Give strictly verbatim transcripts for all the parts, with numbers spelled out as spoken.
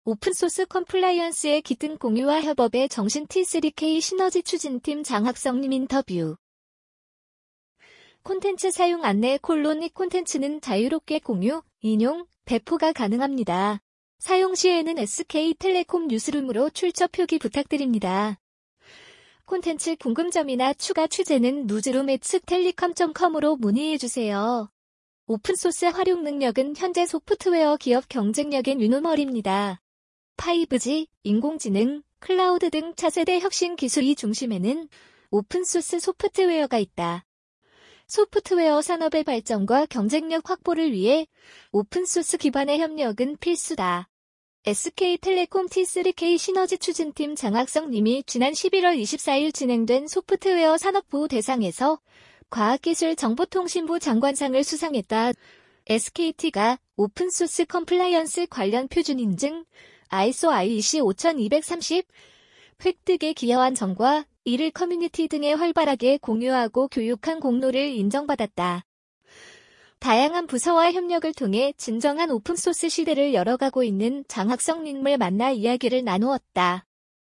오픈소스 컴플라이언스의 깃든 공유와 협업의 정신 티 쓰리 케이 시너지 추진팀 장학성님 인터뷰. 콘텐츠 사용 안내 콜론 이 콘텐츠는 자유롭게 공유, 인용, 배포가 가능합니다. 사용 시에는 에스케이텔레콤 뉴스룸으로 출처 표기 부탁드립니다. 콘텐츠 궁금점이나 추가 취재는 누즈룸 앳 텔리컴 닷 컴으로 문의해주세요. 오픈소스 활용 능력은 현재 소프트웨어 기업 경쟁력의 유노멀입니다. 파이브지, 인공지능, 클라우드 등 차세대 혁신 기술이 중심에는 오픈소스 소프트웨어가 있다. 소프트웨어 산업의 발전과 경쟁력 확보를 위해 오픈소스 기반의 협력은 필수다. 에스케이텔레콤 티 쓰리 케이 시너지 추진팀 장학성님이 지난 십일월 이십사일 진행된 소프트웨어 산업보호 대상에서 과학기술정보통신부 장관상을 수상했다. 에스케이티가 오픈소스 컴플라이언스 관련 표준 인증 아이에스오 아이이씨 오천이백삼십 획득에 기여한 점과 이를 커뮤니티 등에 활발하게 공유하고 교육한 공로를 인정받았다. 다양한 부서와 협력을 통해 진정한 오픈소스 시대를 열어가고 있는 장학성님을 만나 이야기를 나누었다.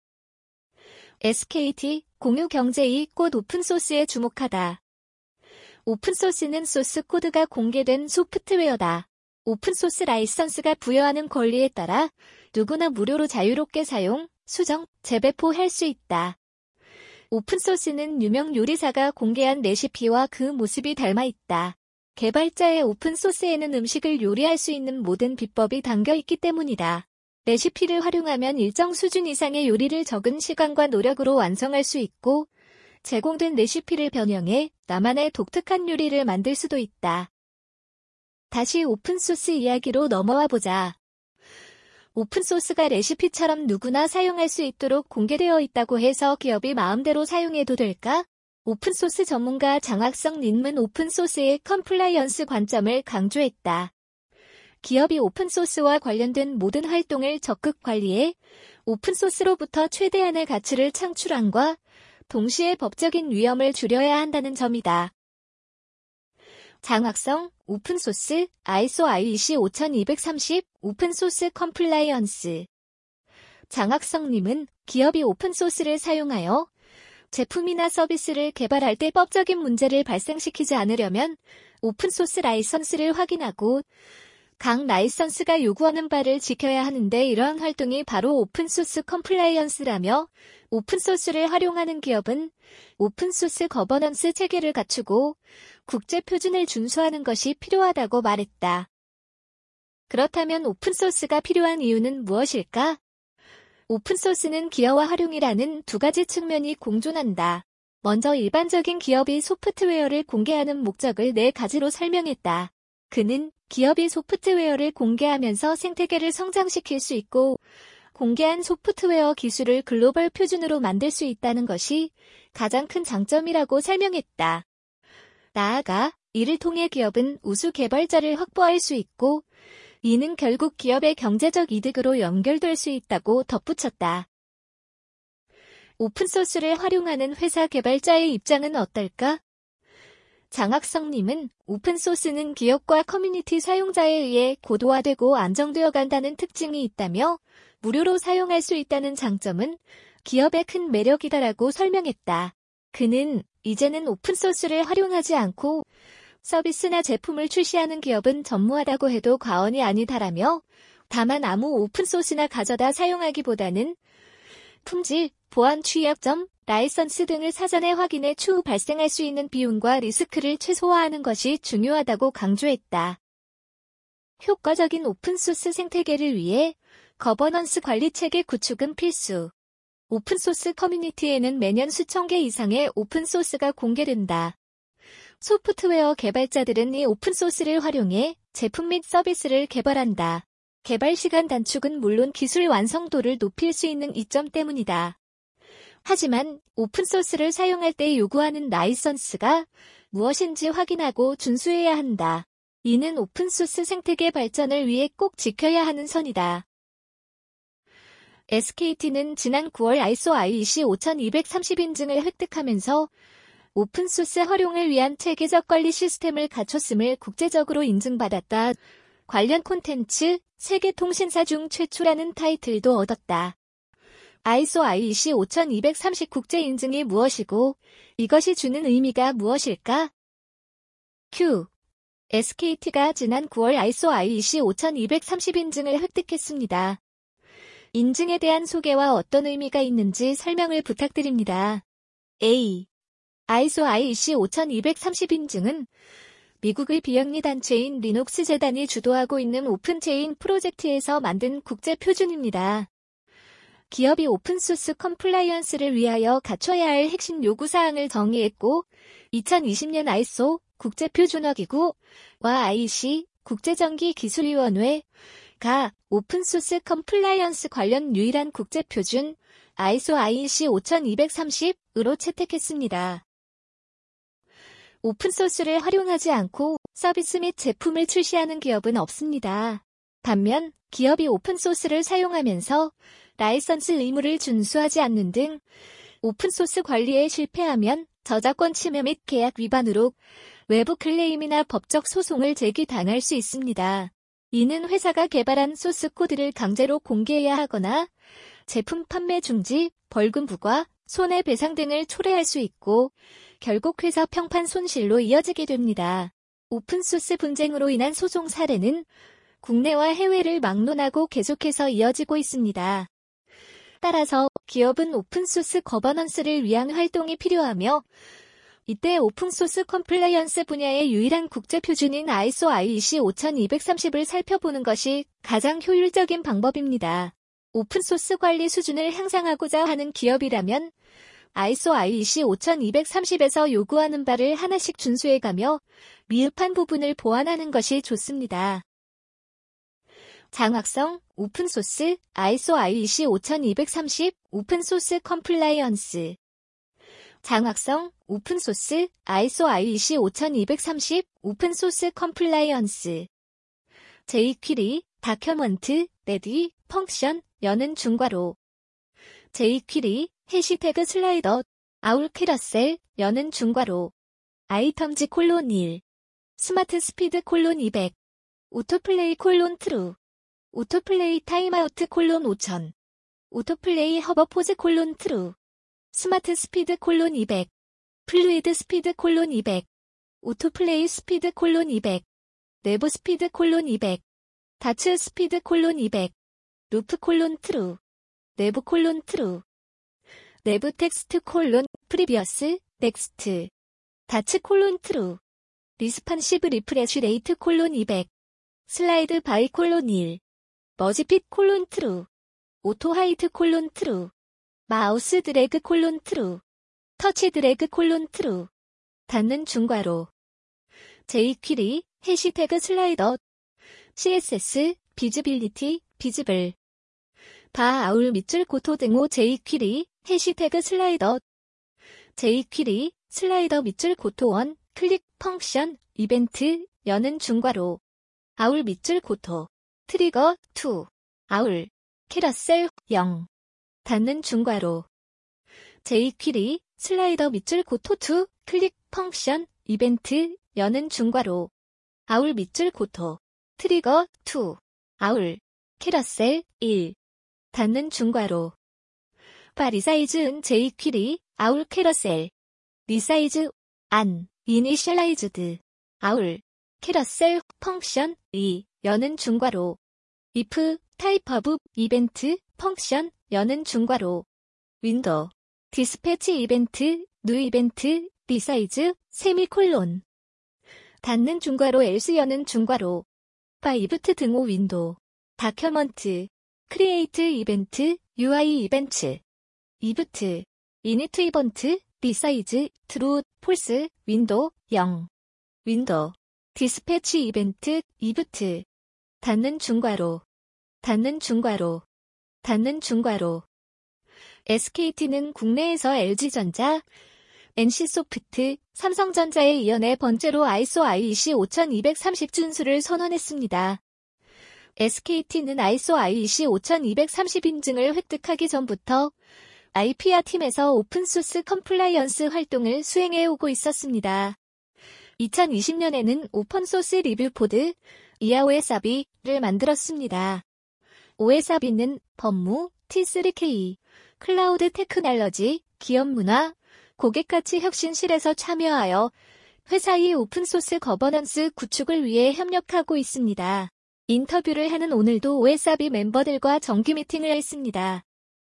에스케이티, 공유 경제의 꽃 오픈소스에 주목하다. 오픈소스는 소스 코드가 공개된 소프트웨어다. 오픈소스 라이선스가 부여하는 권리에 따라 누구나 무료로 자유롭게 사용, 수정, 재배포할 수 있다. 오픈소스는 유명 요리사가 공개한 레시피와 그 모습이 닮아 있다. 개발자의 오픈소스에는 음식을 요리할 수 있는 모든 비법이 담겨 있기 때문이다. 레시피를 활용하면 일정 수준 이상의 요리를 적은 시간과 노력으로 완성할 수 있고, 제공된 레시피를 변형해 나만의 독특한 요리를 만들 수도 있다. 다시 오픈소스 이야기로 넘어와 보자. 오픈소스가 레시피처럼 누구나 사용할 수 있도록 공개되어 있다고 해서 기업이 마음대로 사용해도 될까? 오픈소스 전문가 장학성님은 오픈소스의 컴플라이언스 관점을 강조했다. 기업이 오픈소스와 관련된 모든 활동을 적극 관리해 오픈소스로부터 최대한의 가치를 창출함과 동시에 법적인 위험을 줄여야 한다는 점이다. 장학성, 오픈소스, 아이에스오 아이이씨 오천이백삼십, 오픈소스 컴플라이언스. 장학성님은 기업이 오픈소스를 사용하여 제품이나 서비스를 개발할 때 법적인 문제를 발생시키지 않으려면 오픈소스 라이선스를 확인하고 각 라이선스가 요구하는 바를 지켜야 하는데 이러한 활동이 바로 오픈소스 컴플라이언스라며 오픈소스를 활용하는 기업은 오픈소스 거버넌스 체계를 갖추고 국제 표준을 준수하는 것이 필요하다고 말했다. 그렇다면 오픈소스가 필요한 이유는 무엇일까? 오픈소스는 기여와 활용이라는 두 가지 측면이 공존한다. 먼저 일반적인 기업이 소프트웨어를 공개하는 목적을 네 가지로 설명했다. 그는 기업이 소프트웨어를 공개하면서 생태계를 성장시킬 수 있고 공개한 소프트웨어 기술을 글로벌 표준으로 만들 수 있다는 것이 가장 큰 장점이라고 설명했다. 나아가 이를 통해 기업은 우수 개발자를 확보할 수 있고 이는 결국 기업의 경제적 이득으로 연결될 수 있다고 덧붙였다. 오픈소스를 활용하는 회사 개발자의 입장은 어떨까? 장학성님은 오픈소스는 기업과 커뮤니티 사용자에 의해 고도화되고 안정되어 간다는 특징이 있다며 무료로 사용할 수 있다는 장점은 기업의 큰 매력이다라고 설명했다. 그는 이제는 오픈소스를 활용하지 않고 서비스나 제품을 출시하는 기업은 전무하다고 해도 과언이 아니다라며 다만 아무 오픈소스나 가져다 사용하기보다는 품질, 보안 취약점, 라이선스 등을 사전에 확인해 추후 발생할 수 있는 비용과 리스크를 최소화하는 것이 중요하다고 강조했다. 효과적인 오픈소스 생태계를 위해 거버넌스 관리체계 구축은 필수. 오픈소스 커뮤니티에는 매년 수천 개 이상의 오픈소스가 공개된다. 소프트웨어 개발자들은 이 오픈소스를 활용해 제품 및 서비스를 개발한다. 개발 시간 단축은 물론 기술 완성도를 높일 수 있는 이점 때문이다. 하지만 오픈소스를 사용할 때 요구하는 라이선스가 무엇인지 확인하고 준수해야 한다. 이는 오픈소스 생태계 발전을 위해 꼭 지켜야 하는 선이다. 에스케이티는 지난 구월 아이에스오 아이이씨 오천이백삼십 인증을 획득하면서 오픈소스 활용을 위한 체계적 관리 시스템을 갖췄음을 국제적으로 인증받았다. 관련 콘텐츠 세계통신사 중 최초라는 타이틀도 얻었다. 아이에스 아이이씨 오천이백삼십 국제 인증이 무엇이고 이것이 주는 의미가 무엇일까? Q. 에스케이티가 지난 구월 아이에스 아이이씨 오천이백삼십 인증을 획득했습니다. 인증에 대한 소개와 어떤 의미가 있는지 설명을 부탁드립니다. A. 아이에스 아이이씨 오천이백삼십 인증은 미국의 비영리 단체인 리눅스 재단이 주도하고 있는 오픈체인 프로젝트에서 만든 국제 표준입니다. 기업이 오픈소스 컴플라이언스를 위하여 갖춰야 할 핵심 요구사항을 정의했고 이천이십 년 아이에스 국제표준화기구와 아이이씨 국제전기기술위원회가 오픈소스 컴플라이언스 관련 유일한 국제표준 아이에스 아이이씨 오천이백삼십으로 채택했습니다. 오픈소스를 활용하지 않고 서비스 및 제품을 출시하는 기업은 없습니다. 반면 기업이 오픈소스를 사용하면서 라이선스 의무를 준수하지 않는 등 오픈소스 관리에 실패하면 저작권 침해 및 계약 위반으로 외부 클레임이나 법적 소송을 제기당할 수 있습니다. 이는 회사가 개발한 소스 코드를 강제로 공개해야 하거나 제품 판매 중지, 벌금 부과, 손해배상 등을 초래할 수 있고 결국 회사 평판 손실로 이어지게 됩니다. 오픈소스 분쟁으로 인한 소송 사례는 국내와 해외를 막론하고 계속해서 이어지고 있습니다. 따라서 기업은 오픈소스 거버넌스를 위한 활동이 필요하며 이때 오픈소스 컴플라이언스 분야의 유일한 국제표준인 아이에스 아이이씨 오천이백삼십을 살펴보는 것이 가장 효율적인 방법입니다. 오픈소스 관리 수준을 향상하고자 하는 기업이라면 아이에스 아이이씨 오천이백삼십에서 요구하는 바를 하나씩 준수해가며 미흡한 부분을 보완하는 것이 좋습니다. 장학성, 오픈소스, 아이에스 아이이씨 오천이백삼십, 오픈소스 컴플라이언스. 장학성, 오픈소스, 아이에스 아이이씨 오천이백삼십, 오픈소스 컴플라이언스. 제이퀴리, 다큐먼트, 레디, 펑션, 여는 중괄호. 제이퀴리, 해시태그 슬라이더, 아울 캐러셀, 여는 중괄호. 아이텀즈 콜론 일. 스마트 스피드 콜론 이백. 오토플레이 콜론 트루. 오토플레이 타임아우트 콜론 오천. 오토플레이 허버포즈 콜론 트루. 스마트 스피드 콜론 이백. 플루이드 스피드 콜론 이백. 오토플레이 스피드 콜론 이백. 내부 스피드 콜론 이백. 다츠 스피드 콜론 이백. 루프 콜론 트루. 내부 콜론 트루. 내부 텍스트 콜론 프리비어스 넥스트. 다츠 콜론 트루. 리스판시브 리프레쉬 레이트 콜론 이백. 슬라이드 바이 콜론 일. 머지핏 콜론 트루. 오토 하이트 콜론 트루. 마우스 드래그 콜론 트루. 터치 드래그 콜론 트루. 닫는 중괄호. 제이퀴리, 해시태그 슬라이더. 씨에스에스, 비즈빌리티, 비즈블. 바 아울 밑줄 고토 등호 제이퀴리, 해시태그 슬라이더. 제이퀴리, 슬라이더 밑줄 고토 원, 클릭, 펑션, 이벤트, 여는 중괄호. 아울 밑줄 고토. 트리거, 이. 아울. 캐러셀, 영. 닫는 중괄호. 제이퀴리, 슬라이더 밑줄 고토 이, 클릭, 펑션, 이벤트, 여는 중괄호. 아울 밑줄 고토. 트리거, 이. 아울. 캐러셀, 일. 닫는 중괄호. 바 리사이즈은 제이퀴리, 아울 캐러셀. 리사이즈, 안, 이니셜라이즈드. 아울. 캐러셀, 펑션, 이. 여는 중괄호. if, 타입 오브, 이벤트, 펑션, 여는 중괄호. 윈도우. 디스패치 이벤트, 뉴 이벤트, 리사이즈, 세미콜론. 닫는 중괄호 else 여는 중괄호. 바 이브트 등호 윈도우. 다큐먼트. 크리에이트 이벤트, 유아이 이벤트. 이브트. 이니트 이번트, 리사이즈, 트루, 폴스, 윈도우, 영. 윈도우. 디스패치 이벤트, 이브트. 닫는 중괄호. 닫는 중괄호. 닫는 중괄호. 에스케이티는 국내에서 엘지전자, 엔씨소프트, 삼성전자에 이어 네 번째로 아이에스 아이이씨 오천이백삼십 준수를 선언했습니다. 에스케이티는 아이에스 아이이씨 오천이백삼십 인증을 획득하기 전부터 아이피아 팀에서 오픈소스 컴플라이언스 활동을 수행해 오고 있었습니다. 이천이십 년에는 오픈소스 리뷰 포드, 이하 오에스아비를 만들었습니다. 오에스아비는 법무, 티 쓰리 케이, 클라우드 테크놀로지, 기업 문화, 고객가치 혁신실에서 참여하여 회사의 오픈소스 거버넌스 구축을 위해 협력하고 있습니다. 인터뷰를 하는 오늘도 오에스아비 멤버들과 정기 미팅을 했습니다.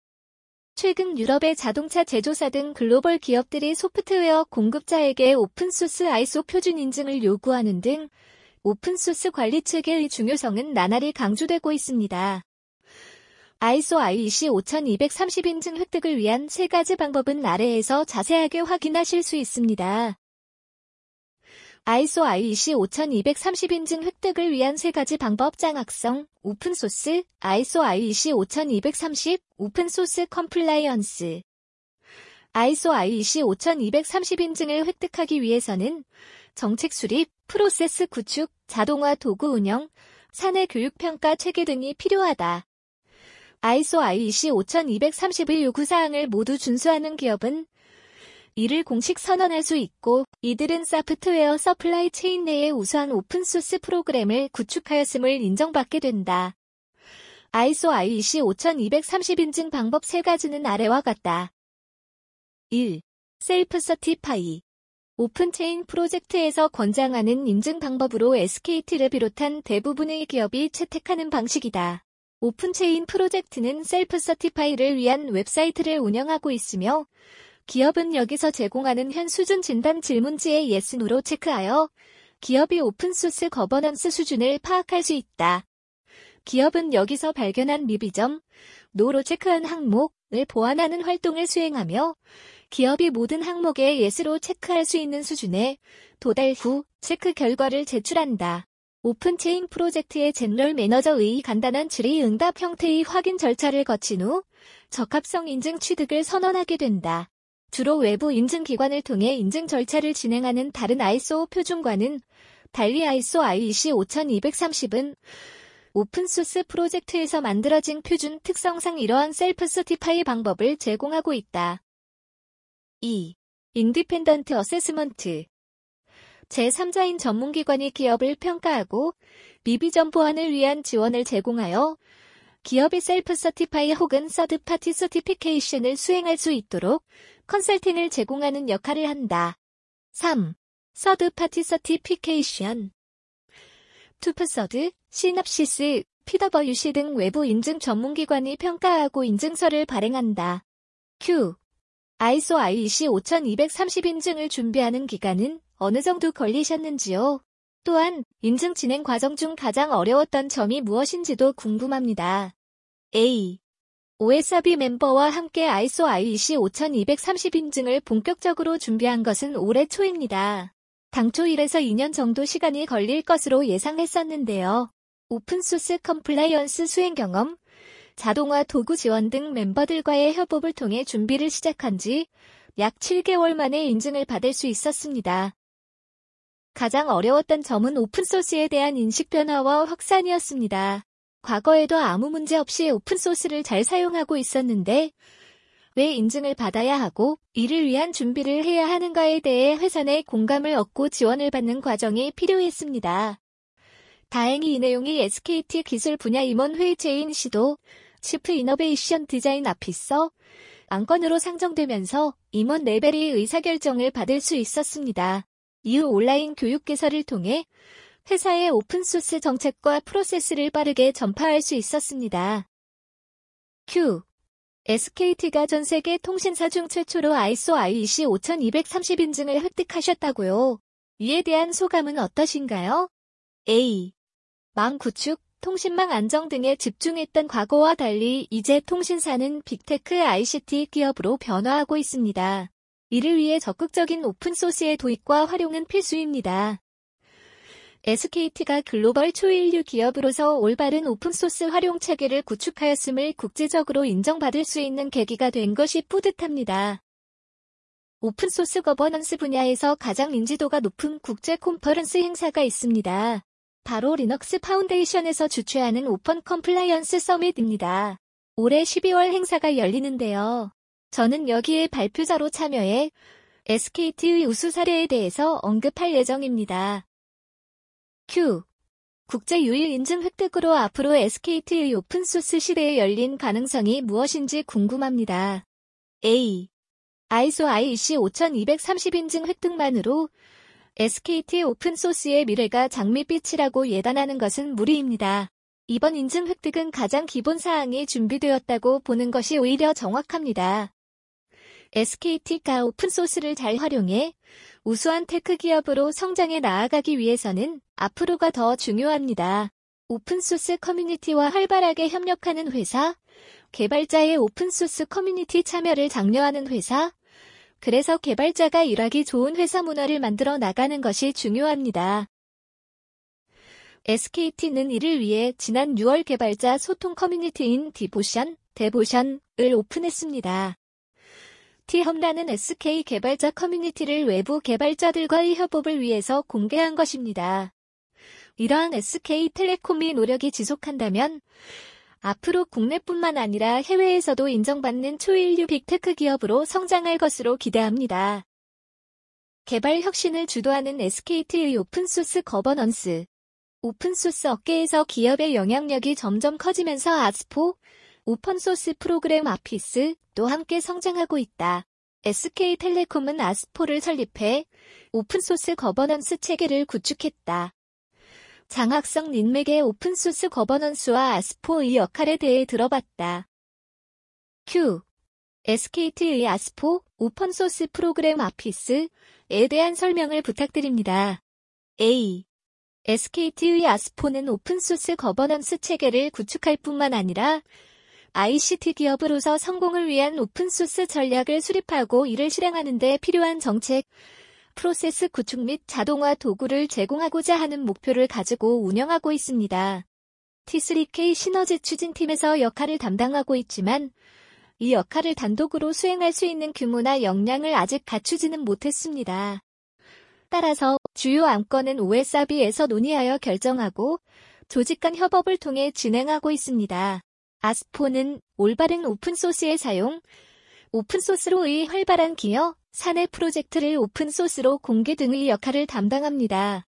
최근 유럽의 자동차 제조사 등 글로벌 기업들이 소프트웨어 공급자에게 오픈소스 아이에스오 표준 인증을 요구하는 등 오픈소스 관리 체계의 중요성은 나날이 강조되고 있습니다. 아이에스오 아이이씨 오천이백삼십 인증 획득을 위한 세 가지 방법은 아래에서 자세하게 확인하실 수 있습니다. 아이에스오 아이이씨 오천이백삼십 인증 획득을 위한 세 가지 방법 장학성, 오픈소스, 아이에스오 아이이씨 오천이백삼십, 오픈소스 컴플라이언스. 아이에스오 아이이씨 오천이백삼십 인증을 획득하기 위해서는 정책 수립, 프로세스 구축, 자동화 도구 운영, 사내 교육 평가 체계 등이 필요하다. 아이에스오 아이이씨 오천이백삼십의 요구사항을 모두 준수하는 기업은 이를 공식 선언할 수 있고 이들은 소프트웨어 서플라이 체인 내에 우수한 오픈소스 프로그램을 구축하였음을 인정받게 된다. 아이에스오 아이이씨 오천이백삼십 인증 방법 세 가지는 아래와 같다. 일. 셀프 서티파이. 오픈체인 프로젝트에서 권장하는 인증 방법으로 에스케이티를 비롯한 대부분의 기업이 채택하는 방식이다. 오픈체인 프로젝트는 셀프 서티파이를 위한 웹사이트를 운영하고 있으며 기업은 여기서 제공하는 현 수준 진단 질문지에 예스, 노로 체크하여 기업이 오픈소스 거버넌스 수준을 파악할 수 있다. 기업은 여기서 발견한 미비점, 노로 체크한 항목을 보완하는 활동을 수행하며 기업이 모든 항목에 예스로 체크할 수 있는 수준에 도달 후 체크 결과를 제출한다. 오픈체인 프로젝트의 제너럴 매너저의 간단한 질의응답 형태의 확인 절차를 거친 후 적합성 인증 취득을 선언하게 된다. 주로 외부 인증기관을 통해 인증 절차를 진행하는 다른 아이에스오 표준과는 달리 아이에스오 아이이씨 오천이백삼십은 오픈소스 프로젝트에서 만들어진 표준 특성상 이러한 셀프 서티파이 방법을 제공하고 있다. 이. 인디펜던트 어세스먼트. 제삼자인 전문기관이 기업을 평가하고 미비점 보완을 위한 지원을 제공하여 기업이 셀프 서티파이 혹은 서드파티 서티피케이션을 수행할 수 있도록 컨설팅을 제공하는 역할을 한다. 삼. 서드파티 서티피케이션. 투프서드, 시납시스, 피더블유씨 등 외부 인증 전문기관이 평가하고 인증서를 발행한다. Q. 아이에스오 아이이씨 오천이백삼십 인증을 준비하는 기간은 어느 정도 걸리셨는지요? 또한 인증 진행 과정 중 가장 어려웠던 점이 무엇인지도 궁금합니다. A. 오에스아비 멤버와 함께 아이에스오 아이이씨 오천이백삼십 인증을 본격적으로 준비한 것은 올해 초입니다. 당초 일에서 이 년 정도 시간이 걸릴 것으로 예상했었는데요. 오픈소스 컴플라이언스 수행 경험, 자동화 도구 지원 등 멤버들과의 협업을 통해 준비를 시작한 지 약 칠 개월 만에 인증을 받을 수 있었습니다. 가장 어려웠던 점은 오픈소스에 대한 인식 변화와 확산이었습니다. 과거에도 아무 문제 없이 오픈소스를 잘 사용하고 있었는데 왜 인증을 받아야 하고 이를 위한 준비를 해야 하는가에 대해 회사 내 공감을 얻고 지원을 받는 과정이 필요했습니다. 다행히 이 내용이 에스케이티 기술 분야 임원 회의체인 시도, 치프 이너베이션 디자인 아피서, 안건으로 상정되면서 임원 레벨의 의사결정을 받을 수 있었습니다. 이후 온라인 교육 개설을 통해 회사의 오픈소스 정책과 프로세스를 빠르게 전파할 수 있었습니다. Q. 에스케이티가 전 세계 통신사 중 최초로 아이에스오 아이이씨 오천이백삼십 인증을 획득하셨다고요. 이에 대한 소감은 어떠신가요? A. 망 구축, 통신망 안정 등에 집중했던 과거와 달리 이제 통신사는 빅테크 아이씨티 기업으로 변화하고 있습니다. 이를 위해 적극적인 오픈소스의 도입과 활용은 필수입니다. 에스케이티가 글로벌 초일류 기업으로서 올바른 오픈소스 활용 체계를 구축하였음을 국제적으로 인정받을 수 있는 계기가 된 것이 뿌듯합니다. 오픈소스 거버넌스 분야에서 가장 인지도가 높은 국제 컨퍼런스 행사가 있습니다. 바로 리눅스 파운데이션에서 주최하는 오픈 컴플라이언스 서밋입니다. 올해 십이월 행사가 열리는데요. 저는 여기에 발표자로 참여해 에스케이티의 우수 사례에 대해서 언급할 예정입니다. Q. 국제 유일 인증 획득으로 앞으로 에스케이티의 오픈소스 시대에 열린 가능성이 무엇인지 궁금합니다. A. 아이에스 아이이씨 오천이백삼십 인증 획득만으로 에스케이티 오픈소스의 미래가 장밋빛이라고 예단하는 것은 무리입니다. 이번 인증 획득은 가장 기본 사항이 준비되었다고 보는 것이 오히려 정확합니다. 에스케이티가 오픈소스를 잘 활용해 우수한 테크 기업으로 성장해 나아가기 위해서는 앞으로가 더 중요합니다. 오픈소스 커뮤니티와 활발하게 협력하는 회사, 개발자의 오픈소스 커뮤니티 참여를 장려하는 회사, 그래서 개발자가 일하기 좋은 회사 문화를 만들어 나가는 것이 중요합니다. 에스케이티는 이를 위해 지난 유월 개발자 소통 커뮤니티인 디보션, 데보션을 오픈했습니다. T-험라는 에스케이 개발자 커뮤니티를 외부 개발자들과의 협업을 위해서 공개한 것입니다. 이러한 에스케이텔레콤의 노력이 지속한다면 앞으로 국내뿐만 아니라 해외에서도 인정받는 초일류 빅테크 기업으로 성장할 것으로 기대합니다. 개발 혁신을 주도하는 에스케이티의 오픈소스 거버넌스. 오픈소스 업계에서 기업의 영향력이 점점 커지면서 아스포, 오픈소스 프로그램 아피스도 함께 성장하고 있다. 에스케이텔레콤은 아스포를 설립해 오픈소스 거버넌스 체계를 구축했다. 장학성 린맥의 오픈소스 거버넌스와 아스포의 역할에 대해 들어봤다. Q. 에스케이티의 아스포, 오픈소스 프로그램 아피스에 대한 설명을 부탁드립니다. A. 에스케이티의 아스포는 오픈소스 거버넌스 체계를 구축할 뿐만 아니라 아이씨티 기업으로서 성공을 위한 오픈소스 전략을 수립하고 이를 실행하는 데 필요한 정책, 프로세스 구축 및 자동화 도구를 제공하고자 하는 목표를 가지고 운영하고 있습니다. 티 쓰리 케이 시너지 추진팀에서 역할을 담당하고 있지만 이 역할을 단독으로 수행할 수 있는 규모나 역량을 아직 갖추지는 못했습니다. 따라서 주요 안건은 오에스알비에서 논의하여 결정하고 조직 간 협업을 통해 진행하고 있습니다. 아스포는 올바른 오픈소스의 사용, 오픈소스로의 활발한 기여, 사내 프로젝트를 오픈소스로 공개 등의 역할을 담당합니다.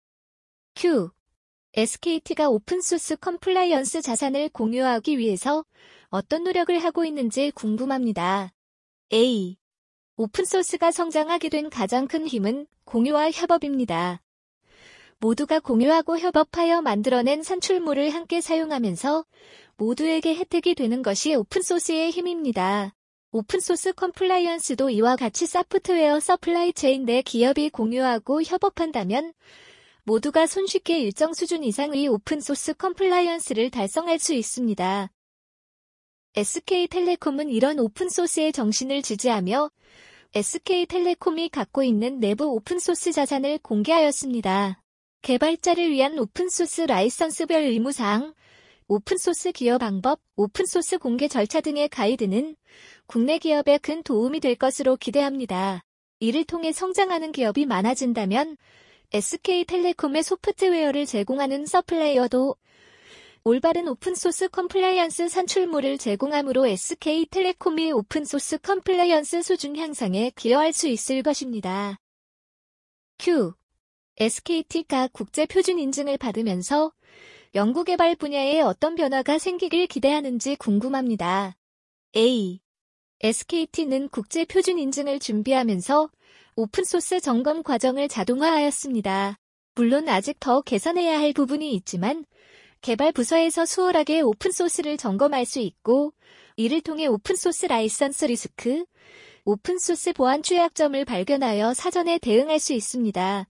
Q. 에스케이티가 오픈소스 컴플라이언스 자산을 공유하기 위해서 어떤 노력을 하고 있는지 궁금합니다. A. 오픈소스가 성장하게 된 가장 큰 힘은 공유와 협업입니다. 모두가 공유하고 협업하여 만들어낸 산출물을 함께 사용하면서 모두에게 혜택이 되는 것이 오픈소스의 힘입니다. 오픈소스 컴플라이언스도 이와 같이 소프트웨어 서플라이 체인 내 기업이 공유하고 협업한다면 모두가 손쉽게 일정 수준 이상의 오픈소스 컴플라이언스를 달성할 수 있습니다. 에스케이텔레콤은 이런 오픈소스의 정신을 지지하며 에스케이텔레콤이 갖고 있는 내부 오픈소스 자산을 공개하였습니다. 개발자를 위한 오픈소스 라이선스별 의무사항, 오픈소스 기여 방법, 오픈소스 공개 절차 등의 가이드는 국내 기업에 큰 도움이 될 것으로 기대합니다. 이를 통해 성장하는 기업이 많아진다면 에스케이텔레콤의 소프트웨어를 제공하는 서플라이어도 올바른 오픈소스 컴플라이언스 산출물을 제공함으로 에스케이텔레콤이 오픈소스 컴플라이언스 수준 향상에 기여할 수 있을 것입니다. Q. 에스케이티가 국제 표준 인증을 받으면서 연구개발 분야에 어떤 변화가 생기길 기대하는지 궁금합니다. A. 에스케이티는 국제 표준 인증을 준비하면서 오픈소스 점검 과정을 자동화하였습니다. 물론 아직 더 개선해야 할 부분이 있지만 개발 부서에서 수월하게 오픈소스를 점검할 수 있고 이를 통해 오픈소스 라이선스 리스크, 오픈소스 보안 취약점을 발견하여 사전에 대응할 수 있습니다.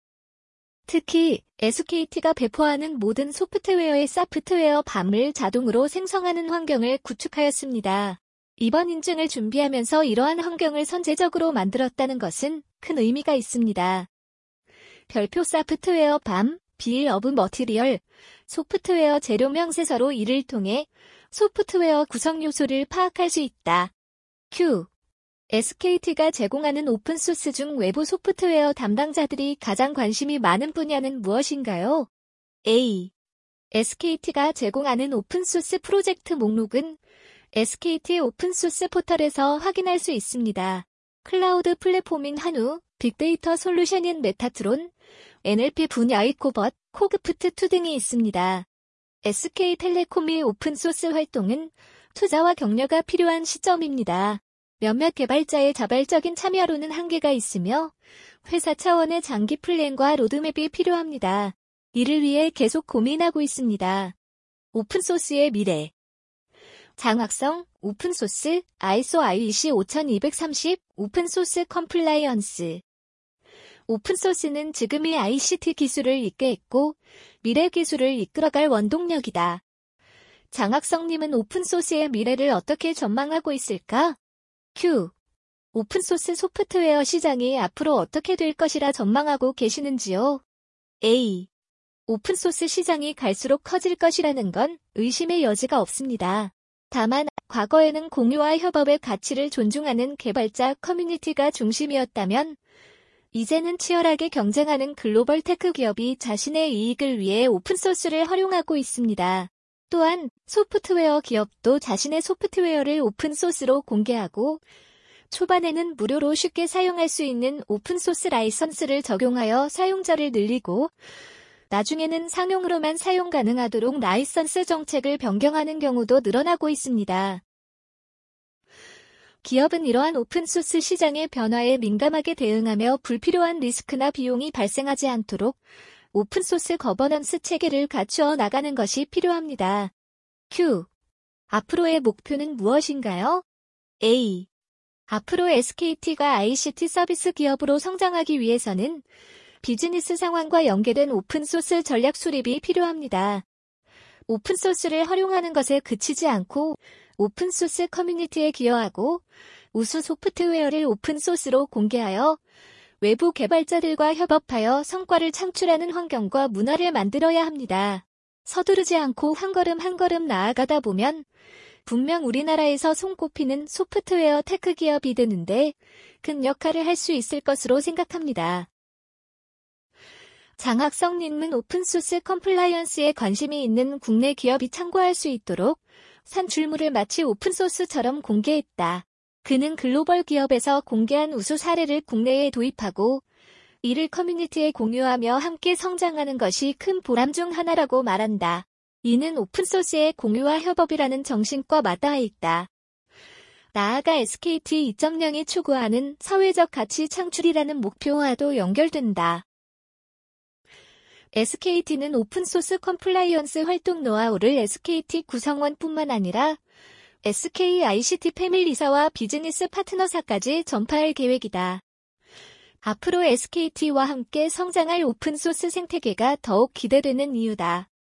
특히 에스케이티가 배포하는 모든 소프트웨어의 소프트웨어 밤을 자동으로 생성하는 환경을 구축하였습니다. 이번 인증을 준비하면서 이러한 환경을 선제적으로 만들었다는 것은 큰 의미가 있습니다. 별표 소프트웨어 밤, 빌 오브 머티리얼, 소프트웨어 재료 명세서로 이를 통해 소프트웨어 구성 요소를 파악할 수 있다. Q. 에스케이티가 제공하는 오픈소스 중 외부 소프트웨어 담당자들이 가장 관심이 많은 분야는 무엇인가요? A. 에스케이티가 제공하는 오픈소스 프로젝트 목록은 에스케이티 오픈소스 포털에서 확인할 수 있습니다. 클라우드 플랫폼인 한우, 빅데이터 솔루션인 메타트론, 엔엘피 분야의 코벗, 코그프트 투 등이 있습니다. 에스케이텔레콤의 오픈소스 활동은 투자와 격려가 필요한 시점입니다. 몇몇 개발자의 자발적인 참여로는 한계가 있으며 회사 차원의 장기 플랜과 로드맵이 필요합니다. 이를 위해 계속 고민하고 있습니다. 오픈소스의 미래. 장학성, 오픈소스, 아이에스 아이이씨 오천이백삼십, 오픈소스 컴플라이언스. 오픈소스는 지금의 아이씨티 기술을 이끌고 미래 기술을 이끌어갈 원동력이다. 장학성님은 오픈소스의 미래를 어떻게 전망하고 있을까? Q. 오픈소스 소프트웨어 시장이 앞으로 어떻게 될 것이라 전망하고 계시는지요? A. 오픈소스 시장이 갈수록 커질 것이라는 건 의심의 여지가 없습니다. 다만 과거에는 공유와 협업의 가치를 존중하는 개발자 커뮤니티가 중심이었다면 이제는 치열하게 경쟁하는 글로벌 테크 기업이 자신의 이익을 위해 오픈소스를 활용하고 있습니다. 또한 소프트웨어 기업도 자신의 소프트웨어를 오픈소스로 공개하고 초반에는 무료로 쉽게 사용할 수 있는 오픈소스 라이선스를 적용하여 사용자를 늘리고 나중에는 상용으로만 사용 가능하도록 라이선스 정책을 변경하는 경우도 늘어나고 있습니다. 기업은 이러한 오픈소스 시장의 변화에 민감하게 대응하며 불필요한 리스크나 비용이 발생하지 않도록 오픈소스 거버넌스 체계를 갖추어 나가는 것이 필요합니다. Q. 앞으로의 목표는 무엇인가요? A. 앞으로 에스케이티가 아이씨티 서비스 기업으로 성장하기 위해서는 비즈니스 상황과 연계된 오픈소스 전략 수립이 필요합니다. 오픈소스를 활용하는 것에 그치지 않고 오픈소스 커뮤니티에 기여하고 우수 소프트웨어를 오픈소스로 공개하여 외부 개발자들과 협업하여 성과를 창출하는 환경과 문화를 만들어야 합니다. 서두르지 않고 한 걸음 한 걸음 나아가다 보면 분명 우리나라에서 손꼽히는 소프트웨어 테크 기업이 되는데 큰 역할을 할 수 있을 것으로 생각합니다. 장학성님은 오픈소스 컴플라이언스에 관심이 있는 국내 기업이 참고할 수 있도록 산출물을 마치 오픈소스처럼 공개했다. 그는 글로벌 기업에서 공개한 우수 사례를 국내에 도입하고 이를 커뮤니티에 공유하며 함께 성장하는 것이 큰 보람 중 하나라고 말한다. 이는 오픈소스의 공유와 협업이라는 정신과 맞닿아 있다. 나아가 에스케이티 이 점 영이 추구하는 사회적 가치 창출이라는 목표와도 연결된다. 에스케이티는 오픈소스 컴플라이언스 활동 노하우를 에스케이티 구성원뿐만 아니라 에스케이 아이씨티 패밀리사와 비즈니스 파트너사까지 전파할 계획이다. 앞으로 에스케이티와 함께 성장할 오픈소스 생태계가 더욱 기대되는 이유다.